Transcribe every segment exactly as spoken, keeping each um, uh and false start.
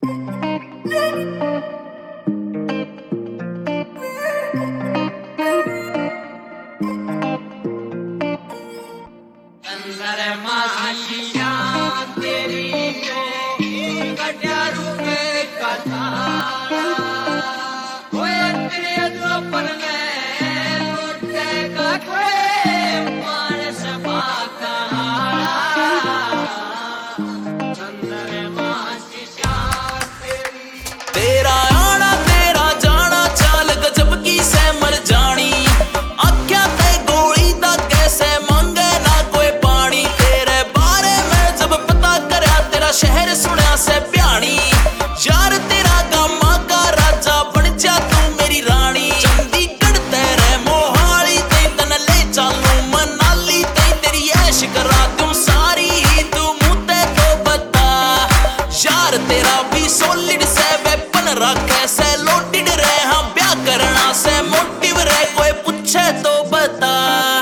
तेरा आना तेरा जाना चाल गजब की सै मर जानी आख्या ते गोली दा कैसे मांगे ना कोई पानी। तेरे बारे में जब पता करया तेरा शहर सुनया से प्यानी यार तेरा गामा का राजा बन जा तू मेरी रानी। चंडीगढ़ तेरे मोहाली ते तन ले चालू मनाली ते तेरी ऐश करा तू सारी तू मुँह ते तो बता यार तेरा भी सॉलिड से रखे से लोटिड रहे हाँ ब्याह करना से मोटिव रहे कोई पूछे तो बता।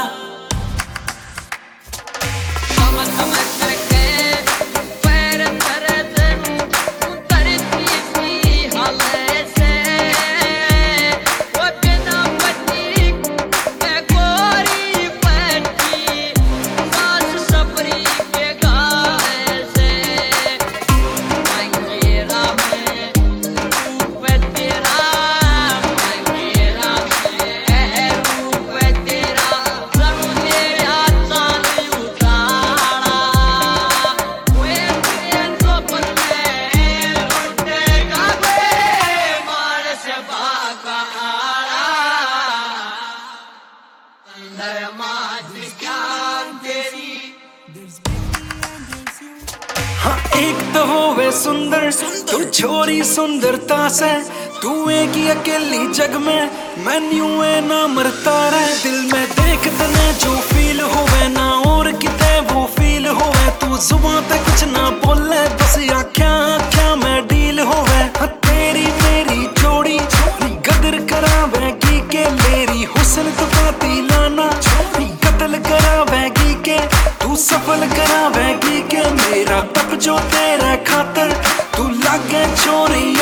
हाँ एक तो होवे सुंदर तू छोरी सुंदरता से तू एक ही अकेली जग में मैन्यू है ना मरता रहे। दिल में देख तने जो फील होवे ना और किते वो फील होवे तू जुबान पे कुछ ना बोले बस आख्या आख्या में डील होवे। हाँ तेरी मेरी जोड़ी गदर करावेगी के मेरी हुस्न तो बाती लाना कत्ल करावेगी के तू सफल करावेगी के मेरा तब जो तेरा खातर तू लागे छोरी